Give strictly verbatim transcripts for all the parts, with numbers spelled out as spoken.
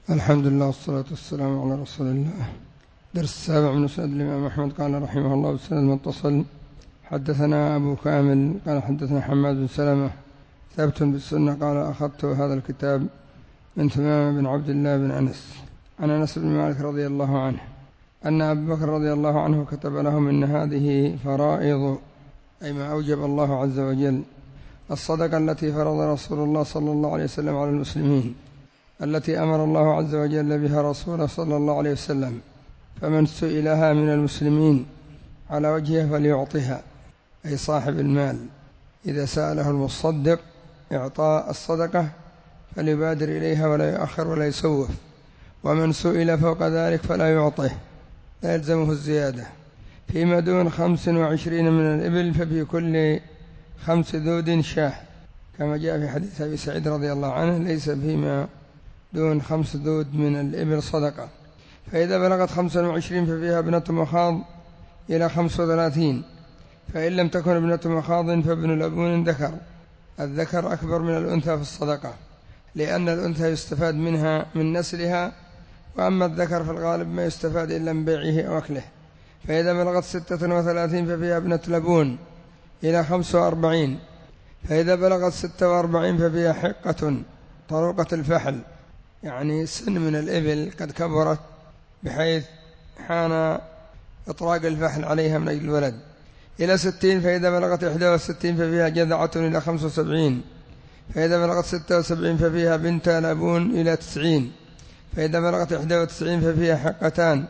الحمد لله والصلاة والسلام على رسول الله. درس السابع من مسند الإمام أحمد. قال رحمه الله بالسند المتصل: حدثنا أبو كامل قال حدثنا حماد بن سلمة ثابت بالسنة قال: أخذت هذا الكتاب من ثمامة بن عبد الله بن أنس عن أنس بن مالك رضي الله عنه أن أبا بكر رضي الله عنه كتب لهم: إن هذه فرائض، أي ما أوجب الله عز وجل، الصدقة التي فرض رسول الله صلى الله عليه وسلم على المسلمين، التي أمر الله عز وجل بها رسوله صلى الله عليه وسلم، فمن سئلها من المسلمين على وجهها فليعطها، أي صاحب المال إذا سأله المصدق إعطاء الصدقة فليبادر إليها ولا يؤخر ولا يسوف، ومن سئل فوق ذلك فلا يعطه، لا يلزمه الزيادة. فيما دون خمس وعشرين من الإبل ففي كل خمس ذود شاه، كما جاء في حديث أبي سعيد رضي الله عنه: ليس فيما دون خمس ذود من الإبل صدقة. فإذا بلغت خمسا وعشرين ففيها ابنة مخاض إلى خمس وثلاثين، فإن لم تكن ابنة مخاض فابن لبون ذكر. الذكر أكبر من الأنثى في الصدقة، لأن الأنثى يستفاد منها من نسلها، وأما الذكر في الغالب ما يستفاد إلا من بيعه أو أكله. فإذا بلغت ستة وثلاثين ففيها ابنة لبون إلى خمس وأربعين، فإذا بلغت ستة وأربعين ففيها حقة طروقة الفحل، يعني سن من الإبل قد كبرت بحيث حان إطراق الفحل عليها من أجل الولد، إلى ستين. فإذا بلغت إحدى وستين ففيها جذعة إلى خمس وسبعين، فإذا بلغت ستة وسبعين ففيها بنت لبون إلى تسعين، فإذا بلغت إحدى وتسعين ففيها حقتان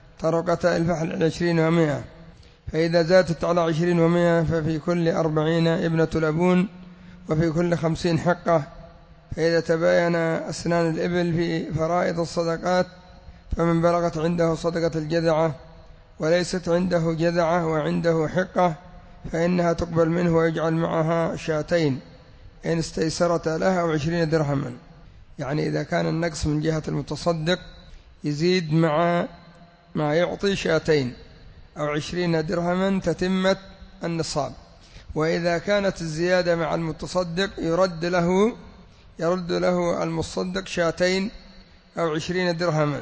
طروقتا الفحل إلى عشرين ومائة، فإذا زادت على عشرين ومائة ففي كل أربعين ابنة لبون، وفي كل خمسين حقة. فإذا تباين أسنان الإبل في فرائض الصدقات، فمن بلغت عنده صدقة الجذعة وليست عنده جذعة وعنده حقة فإنها تقبل منه، ويجعل معها شاتين إن استيسرت لها أو عشرين درهما. يعني إذا كان النقص من جهة المتصدق يزيد مع ما يعطي شاتين أو عشرين درهما تتمة النصاب، وإذا كانت الزيادة مع المتصدق يرد له يرد له المصدق شاتين أو عشرين درهما.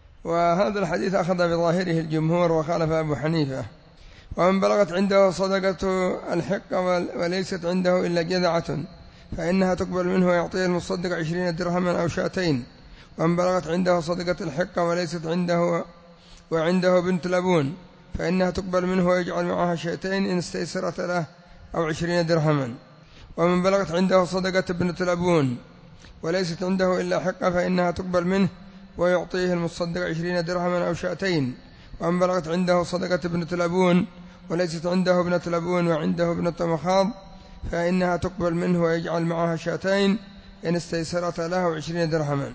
وهذا الحديث أخذ بظاهره الجمهور وخالف أبو حنيفة. ومن بلغت عنده صدقة الحقة وليست عنده إلا جذعة فإنها تقبل منه ويعطيه المصدق عشرين درهما أو شاتين. ومن بلغت عنده صدقة الحقة وليست عنده وعنده بنت لبون فإنها تقبل منه ويجعل معها شاتين إن استيسرت له أو عشرين درهما. ومن بلغت عنده صدقة ابنة لبون وليست عنده إلا حقة فإنها تقبل منه ويعطيه المصدق عشرين درهما أو شاتين. ومن بلغت عنده صدقة ابنة لبون وليست عنده ابنة لبون وعنده ابنة مخاض فإنها تقبل منه ويجعل معها شاتين إن استيسرت له عشرين درهما،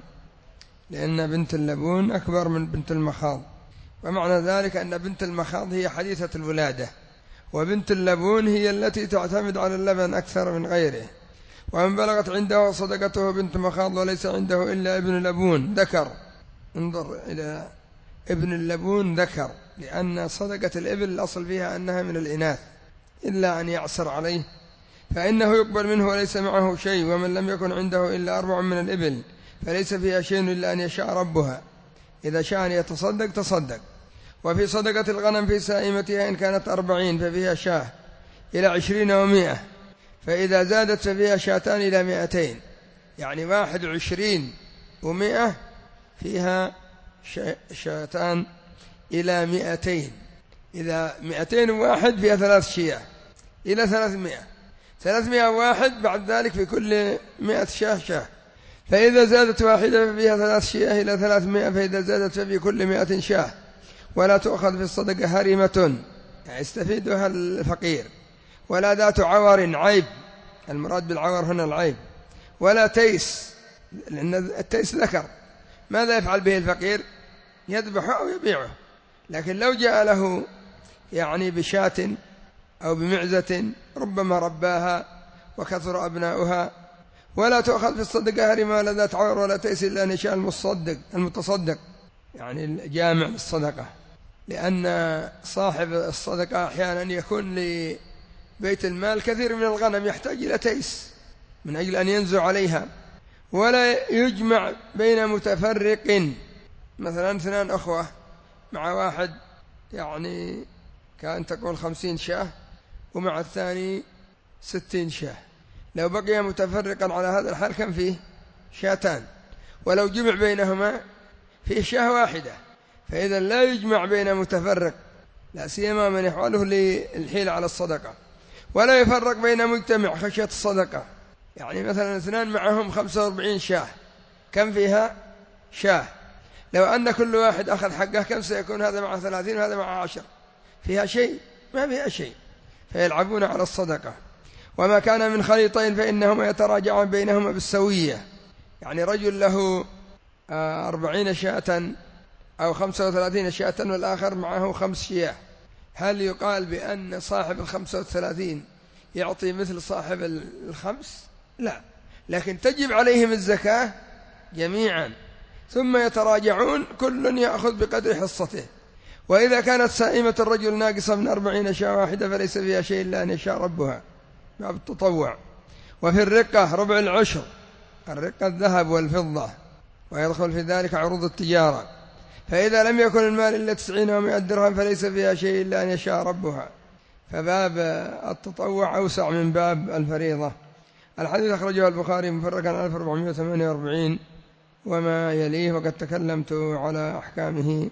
لأن بنت اللبون أكبر من بنت المخاض. ومعنى ذلك أن بنت المخاض هي حديثة الولادة، وبنت اللبون هي التي تعتمد على اللبن أكثر من غيره. ومن بلغت عنده صدقته بنت مخاض وليس عنده إلا ابن لبون ذكر، انظر إلى ابن اللبون ذكر، لأن صدقة الإبل الأصل فيها أنها من الإناث إلا أن يعسر عليه فإنه يقبل منه وليس معه شيء. ومن لم يكن عنده إلا أربع من الإبل فليس فيها شيء إلا أن يشاء ربها، إذا شاء أن يتصدق تصدق. وفي صدقة الغنم في سائمتها إن كانت أربعين ففيها شاه إلى عشرين ومائة، فإذا زادت ففيها شاتان إلى مائتين، يعني واحد وعشرين ومائة فيها شاتان إلى مائتين. إذا مائتين وواحد فيها ثلاث شياه إلى ثلاثمائة، ثلاثمائة واحد بعد ذلك في كل مائة شاه شاه. فإذا زادت واحدة ففيها ثلاث شياه إلى ثلاثمائة، فإذا زادت ففي كل مائة شاه. ولا تؤخذ في الصدقة هرمة، يعني يستفيدها الفقير، ولا ذات عور عيب، المراد بالعور هنا العيب، ولا تيس، لأن التيس ذكر، ماذا يفعل به الفقير؟ يذبحه أو يبيعه. لكن لو جاء له يعني بشاة أو بمعزة ربما رباها وكثر أبناؤها. ولا تؤخذ في الصدقة هرمة ولا ذات عور ولا تيس إلا أن يشاء المصدق المتصدق، يعني الجامع للصدقة، لأن صاحب الصدقة أحيانا يكون لبيت المال كثير من الغنم يحتاج إلى تيس من أجل أن ينزو عليها، ولا يجمع بين متفرق، مثلا اثنان أخوة مع واحد يعني كأن تقول خمسين شاة ومع الثاني ستين شاة، لو بقي متفرقا على هذا الحال كم فيه؟ شاتان، ولو جمع بينهما فيه شاة واحدة، فإذا لا يجمع بين متفرق لا سيما من يحوله للحيل على الصدقة، ولا يفرق بين مجتمع خشية الصدقة. يعني مثلا اثنان معهم خمسة وأربعين شاة، كم فيها؟ شاة، لو أن كل واحد أخذ حقه كم سيكون؟ هذا مع ثلاثين وهذا مع عشر، فيها شيء؟ ما فيها شيء، فيلعبون على الصدقة. وما كان من خليطين فإنهما يتراجعان بينهما بالسوية، يعني رجل له أربعين شاة أو خمسة وثلاثين شاة والآخر معه خمس شياه، هل يقال بأن صاحب الخمسة والثلاثين يعطي مثل صاحب الخمس؟ لا، لكن تجب عليهم الزكاة جميعا، ثم يتراجعون كل يأخذ بقدر حصته. وإذا كانت سائمة الرجل ناقصة من أربعين شاة واحدة فليس فيها شيء إلا أن يشاء ربها باب التطوع. وفي الرقة ربع العشر، الرقة الذهب والفضة، ويدخل في ذلك عروض التجارة. فإذا لم يكن المال إلا تسعين ومائة درهم فليس فيها شيء إلا أن يشاء ربها، فباب التطوع أوسع من باب الفريضة. الحديث أخرجه البخاري مفرقا ألف وأربعمائة وثمانية وأربعين وما يليه، وقد تكلمت على أحكامه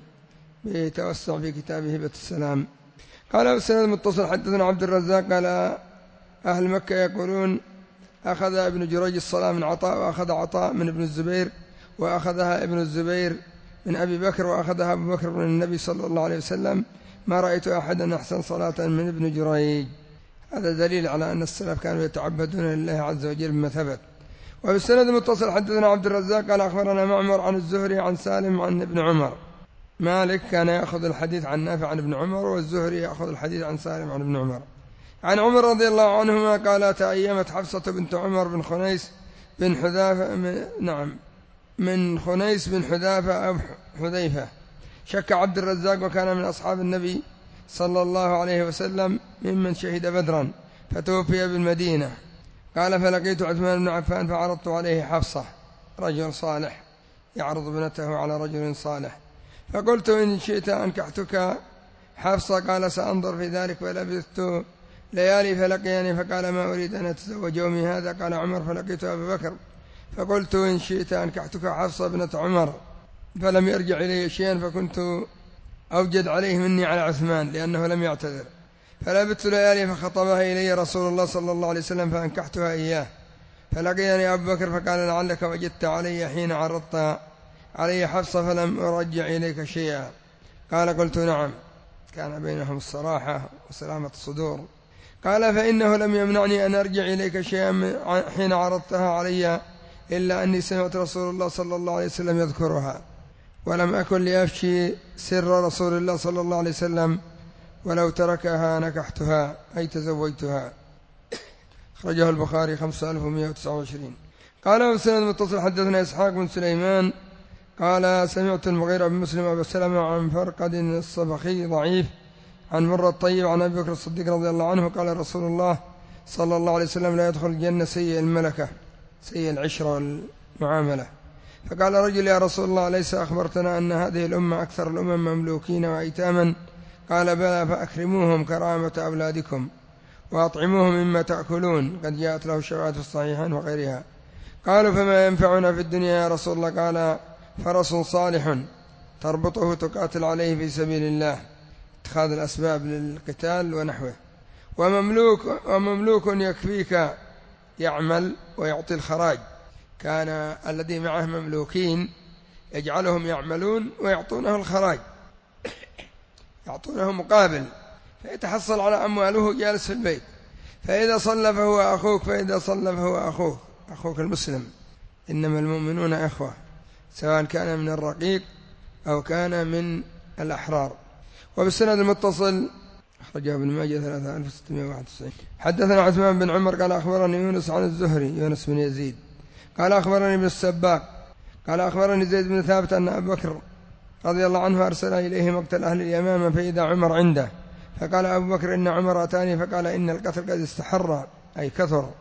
بتوسع في كتابه هبة السلام. قال السند المتصل حدثنا عبد الرزاق قال أهل مكة يقولون أخذ ابن جريج الصلاة من عطاء، وأخذ عطاء من ابن الزبير، وأخذها ابن الزبير من أبي بكر، وأخذها أبو بكر من النبي صلى الله عليه وسلم، ما رأيت أحدا أحسن صلاة من ابن جريج. هذا دليل على أن السلف كانوا يتعبدون لله عز وجل بما ثبت. وبالسند المتصل حدثنا عبد الرزاق قال أخبرنا معمر عن الزهري عن سالم عن ابن عمر. مالك كان يأخذ الحديث عن نافع عن ابن عمر، والزهري يأخذ الحديث عن سالم عن ابن عمر. عن عمر رضي الله عنهما قال تأيمت حفصة بنت عمر بن خنيس بن حذافة من نعم من خنيس بن حذافة أو حذيفة، شك عبد الرزاق وكان من أصحاب النبي صلى الله عليه وسلم ممن شهد بدرا، فتوفي بالمدينة. قال فلقيت عثمان بن عفان فعرضت عليه حفصة، رجل صالح يعرض ابنته على رجل صالح، فقلت إن شئت أنكحتك حفصة، قال سأنظر في ذلك، فلبثت ليالي فلقيني فقال ما أريد أن أتزوج يومي هذا. قال عمر فلقيت أبا بكر فقلت إن شئت أنكحتك حفصة ابنة عمر، فلم يرجع إلي شيئا، فكنت أوجد عليه مني على عثمان لأنه لم يعتذر، فلبثت ليالي فخطبها إلي رسول الله صلى الله عليه وسلم فأنكحتها إياه، فلقيني أبو بكر فقال لعلك وجدت علي حين عرضت علي حفصة فلم أرجع إليك شيئا. قال قلت نعم، كان بينهم الصراحة وسلامة الصدور. قال فإنه لم يمنعني أن أرجع إليك شيئا حين عرضتها علي إلا أني سمعت رسول الله صلى الله عليه وسلم يذكرها، ولم أكن لأفشي سر رسول الله صلى الله عليه وسلم، ولو تركها نكحتها أي تزوجتها. أخرجه البخاري خمسة آلاف ومائة وتسعة وعشرين. قال وسند المتصل حدثنا إسحاق بن سليمان قال سمعت المغيرة بن مسلم أبو سلمة عن فرقد الصبخي ضعيف عن مرة الطيب عن أبي بكر الصديق رضي الله عنه قال رسول الله صلى الله عليه وسلم لا يدخل الجنة سيء الملكة، سيء العشرة والمعاملة. فقال رجل يا رسول الله ليس أخبرتنا أن هذه الأمة أكثر الأمم مملوكين وأيتاما؟ قال بلى، فأكرموهم كرامة أولادكم وأطعموهم مما تأكلون، قد جاءت له الشواهد في الصحيحين وغيرها. قالوا فما ينفعنا في الدنيا يا رسول الله؟ قال فرس صالح تربطه تقاتل عليه في سبيل الله، اتخاذ الأسباب للقتال ونحوه، ومملوك, ومملوك يكفيك يعمل ويعطي الخراج. كان الذي معه مملوكين يجعلهم يعملون ويعطونه الخراج، يعطونه مقابل، فيتحصل على أمواله جالس في البيت، فإذا صلى فهو أخوك، فإذا صلى فهو أخوك، أخوك المسلم، إنما المؤمنون إخوة، سواء كان من الرقيق أو كان من الأحرار. وبالسند المتصل أخرجه ابن ماجه ثلاثة آلاف وستمائة وواحد وتسعين. حدثنا عثمان بن عمر قال أخبرني يونس عن الزهري يونس بن يزيد قال أخبرني ابن السباق قال أخبرني زيد بن ثابت أن أبا بكر رضي الله عنه أرسل إليه مقتل أهل اليمامة فإذا عمر عنده، فقال أبو بكر إن عمر أتاني فقال إن القتل قد استحر أي كثر،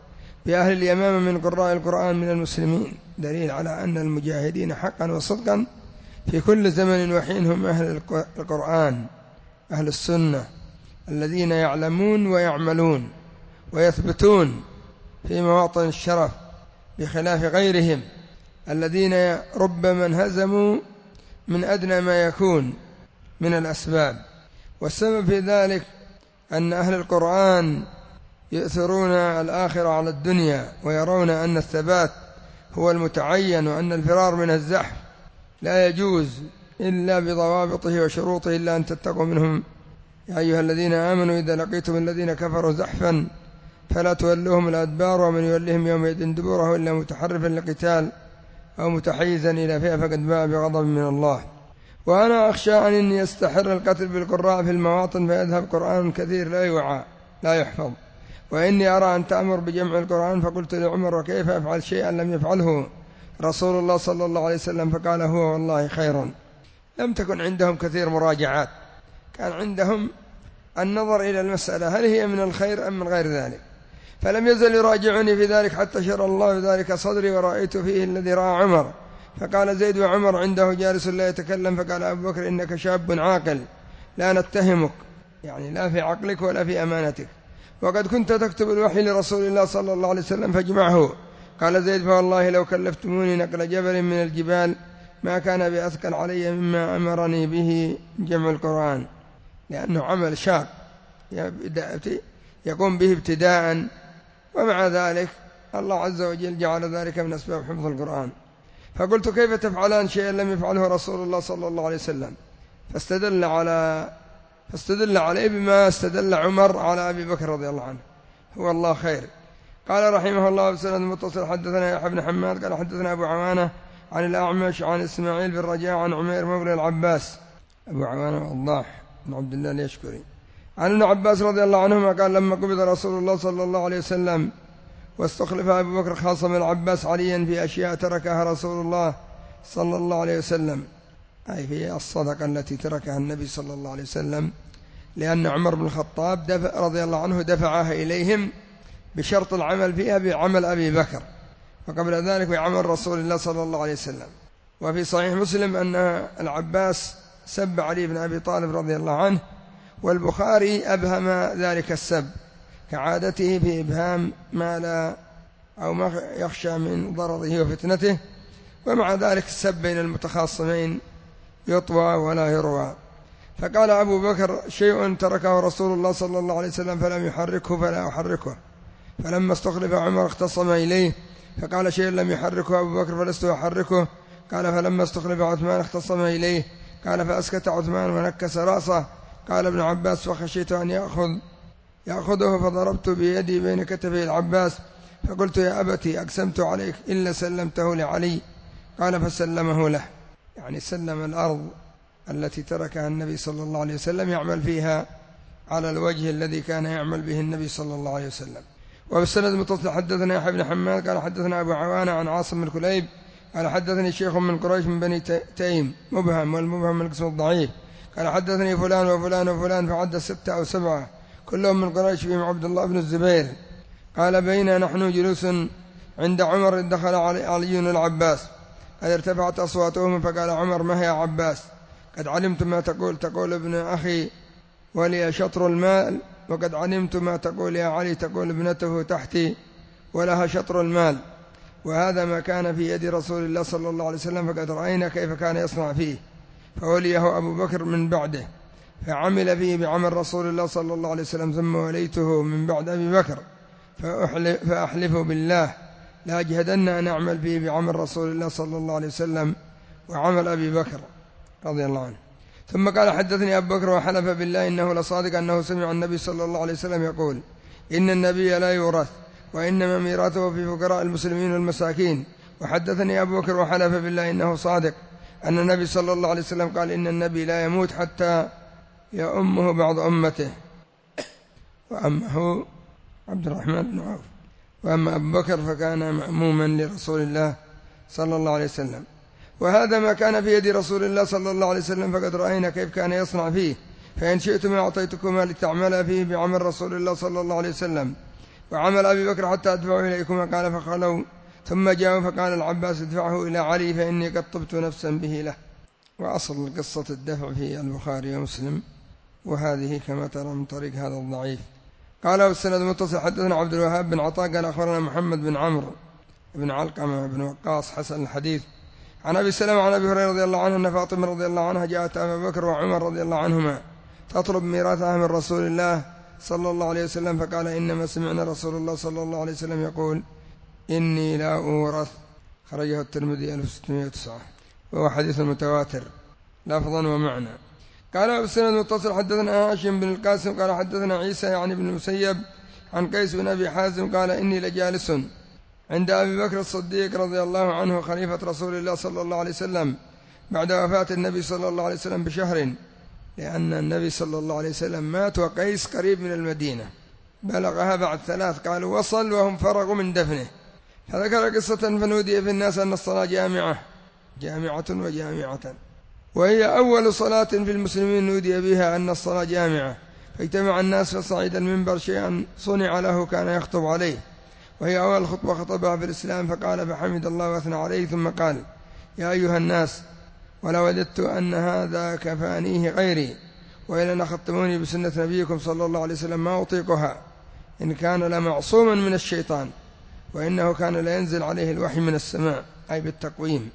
بأهل اليمامة من قراء القرآن من المسلمين، دليل على أن المجاهدين حقا وصدقا في كل زمن وحين هم أهل القرآن، أهل السنة الذين يعلمون ويعملون ويثبتون في مواطن الشرف، بخلاف غيرهم الذين ربما انهزموا من أدنى ما يكون من الأسباب. والسبب في ذلك أن أهل القرآن يؤثرون الآخرة على الدنيا، ويرون أن الثبات هو المتعين، وأن الفرار من الزحف لا يجوز إلا بضوابطه وشروطه، إلا أن تتقوا منهم يا أيها الذين آمنوا إذا لقيتم الذين كفروا زحفا فلا تولوهم الأدبار، ومن يولهم يومئذ دبوره إلا متحرفا لقتال أو متحيزا إلى فئة فقد باء بغضب من الله. وأنا أخشى أن يستحر القتل بالقراء في المواطن فيذهب قرآن كثير لا يوعى لا يحفظ، وإني أرى أن تأمر بجمع القرآن. فقلت لعمر وكيف أفعل شيئا لم يفعله رسول الله صلى الله عليه وسلم؟ فقال هو والله خير. لم تكن عندهم كثير مراجعات، كان عندهم النظر إلى المسألة هل هي من الخير أم من غير ذلك، فلم يزل يراجعني في ذلك حتى شر الله ذلك صدري ورأيت فيه الذي رأى عمر. فقال زيد وعمر عنده جالس لا يتكلم، فقال أبو بكر إنك شاب عاقل لا نتهمك، يعني لا في عقلك ولا في أمانتك، وقد كنت تكتب الوحي لرسول الله صلى الله عليه وسلم فاجمعه. قال زيد فوالله لو كلفتموني نقل جبل من الجبال ما كان بأثقل علي مما أمرني به جمع القرآن، لأنه عمل شاق يقوم به ابتداء، ومع ذلك الله عز وجل جعل ذلك من أسباب حفظ القرآن. فقلت كيف تفعلان شيئا لم يفعله رسول الله صلى الله عليه وسلم؟ فاستدل على فاستدل عليه بما استدل عمر على أبي بكر رضي الله عنه، هو الله خير. قال رحمه الله بسند المتصل حدثنا يحيى بن حماد قال حدثنا أبو عوانة عن الأعمش عن إسماعيل بن رجاء عن عمير مولى العباس، أبو عوانة وضاح بن عبد الله اليشكري، عن ابن عباس رضي الله عنهما قال لما قبض رسول الله صلى الله عليه وسلم واستخلف أبو بكر خاصم العباس عليا في أشياء تركها رسول الله صلى الله عليه وسلم، أي في الصدقة التي تركها النبي صلى الله عليه وسلم، لأن عمر بن الخطاب دفع رضي الله عنه دفعها إليهم بشرط العمل فيها بعمل أبي بكر، وقبل ذلك بعمل رسول الله صلى الله عليه وسلم. وفي صحيح مسلم أن العباس سب علي بن أبي طالب رضي الله عنه، والبخاري أبهم ذلك السب كعادته في إبهام ما لا أو ما يخشى من ضرره وفتنته، ومع ذلك السب بين المتخاصمين يطوى ولا يروى. فقال أبو بكر شيء تركه رسول الله صلى الله عليه وسلم فلم يحركه فلا أحركه، فلما استخلف عمر اختصم إليه فقال شيء لم يحركه أبو بكر فلست أحركه، قال فلما استخلف عثمان اختصم إليه، قال فأسكت عثمان ونكس رأسه. قال ابن عباس فخشيت أن يأخذ يأخذه فضربت بيدي بين كتفي العباس فقلت يا أبتي أقسمت عليك إلا سلمته لعلي، قال فسلمه له، يعني سلم الأرض التي تركها النبي صلى الله عليه وسلم يعمل فيها على الوجه الذي كان يعمل به النبي صلى الله عليه وسلم. وبالسند المتصل حدثنا يحيى بن حماد قال حدثنا أبو عوانة عن عاصم بن كليب قال حدثني شيخ من قريش من بني تيم مبهم، والمبهم من القسم الضعيف، قال حدثني فلان وفلان وفلان فعد ستة أو سبعة كلهم من قريش فيهم عبد الله بن الزبير. قال بينا نحن جلوس عند عمر دخل علي العباس قد ارتفعت أصواتهم، فقال عمر ما هي عباس؟ قد علمت ما تقول تقول ابن أخي ولي شطر المال، وقد علمت ما تقول يا علي تقول ابنته تحتي ولها شطر المال، وهذا ما كان في يد رسول الله صلى الله عليه وسلم فقد رأينا كيف كان يصنع فيه، فوليه أبو بكر من بعده فعمل فيه بعمل رسول الله صلى الله عليه وسلم، ثم وليته من بعد أبي بكر فأحلف بالله لا أجهدن أن أعمل فيه بعمل رسول الله صلى الله عليه وسلم وعمل أبي بكر رضي الله عنه. ثم قال حدثني أبو بكر وحلف بالله إنه لصادق أنه سمع النبي صلى الله عليه وسلم يقول إن النبي لا يورث وإنما ميراثه في فقراء المسلمين والمساكين. وحدثني أبو بكر وحلف بالله إنه صادق أن النبي صلى الله عليه وسلم قال إن النبي لا يموت حتى يؤمه بعض أمته، وأمه عبد الرحمن بن عوف، وأما أبو بكر فكان مأموما لرسول الله صلى الله عليه وسلم. وهذا ما كان في يد رسول الله صلى الله عليه وسلم فقد رأينا كيف كان يصنع فيه، فإن شئتم أعطيتكما لتعمل فيه بعمل رسول الله صلى الله عليه وسلم، وعمل أبي بكر حتى أدفعه إليكما قال فخلوا ثم جاءوا فقال العباس ادفعه إلى علي فإني قد طبت نفسا به له. وأصل قصة الدفع في البخاري ومسلم، وهذه كما ترى من طريق هذا الضعيف. قال والسند متصل حدثنا عبد الوهاب بن عطاء قال أخبرنا محمد بن عمرو بن علقمة بن وقاص حسن الحديث عن أبي سلمة عن أبي هريرة رضي الله عنه أن فاطمة رضي الله عنها جاءت أبا بكر وعمر رضي الله عنهما تطلب ميراثها من رسول الله صلى الله عليه وسلم، فقال إنما سمعنا رسول الله صلى الله عليه وسلم يقول إني لا أورث. خرجه الترمذي ألف وستمائة وتسعة، وهو حديث متواتر لفظا ومعنى. قال بالسند المتصل حدثنا هاشم بن القاسم قال حدثنا عيسى يعني بن المسيب عن قيس بن أبي حازم قال إني لجالس عند أبي بكر الصديق رضي الله عنه خليفة رسول الله صلى الله عليه وسلم بعد وفاة النبي صلى الله عليه وسلم بشهر، لأن النبي صلى الله عليه وسلم مات وقيس قريب من المدينة، بلغها بعد ثلاث، قالوا وصل وهم فرغوا من دفنه، فذكر قصة فنودي في الناس أن الصلاة جامعة جامعة وجامعة، وهي أول صلاة في المسلمين نودي بها أن الصلاة جامعة، فاجتمع الناس فصعد المنبر شيئا صنع له كان يخطب عليه، وهي أول خطبة خطبها في الإسلام، فقال فحمد الله وأثنى عليه ثم قال يا أيها الناس ولو وددت أن هذا كفانيه غيري، وإن أخذتموني بسنة نبيكم صلى الله عليه وسلم ما أطيقها، إن كان لمعصوما من الشيطان، وإنه كان لا ينزل عليه الوحي من السماء، أي بالتقويم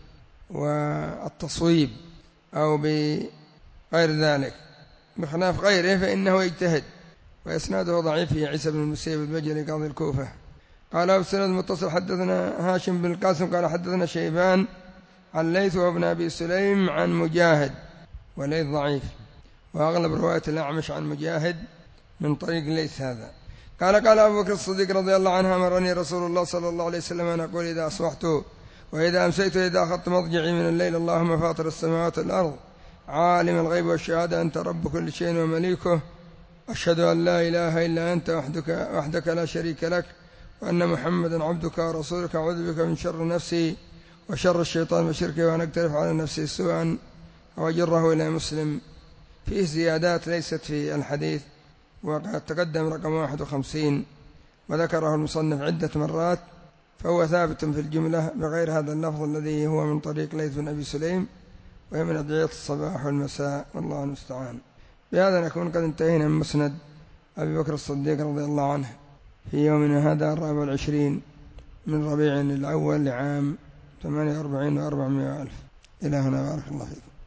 والتصويب أو بغير ذلك، بخلاف غيره فإنه يجتهد. وإسناده ضعيف في عيسى بن المسيب البجلي قاضي الكوفة. قال بالسند المتصل حدثنا هاشم بن القاسم قال حدثنا شيبان عن ليث وابن أبي سليم عن مجاهد، وليث ضعيف، وأغلب رواية الأعمش عن مجاهد من طريق ليث هذا. قال قال أبو بكر الصديق رضي الله عنه أمرني رسول الله صلى الله عليه وسلم أن أقول إذا أصبحت وإذا أمسيت وإذا أخذت مضجعي من الليل اللهم فاطر السماوات والأرض عالم الغيب والشهادة أنت رب كل شيء ومليكه، أشهد أن لا إله إلا أنت وحدك, وحدك لا شريك لك، وأن محمدا عبدك ورسولك، أعوذ بك من شر نفسي وشر الشيطان وشركه، وأن أقترف على نفسي سوءا وأجره إلى مسلم. فيه زيادات ليست في الحديث، وقد تقدم رقم واحد وخمسين وذكره المصنف عدة مرات، فهو ثابت في الجملة بغير هذا اللفظ الذي هو من طريق ليث بن أبي سليم، وهي من أدعية الصباح والمساء، والله المستعان. بهذا نكون قد انتهينا من مسند أبي بكر الصديق رضي الله عنه في يومنا هذا الرابع والعشرين من ربيع الأول لعام ثمانية وأربعين وأربعمائة ألف. إلى هنا بارك الله فيكم.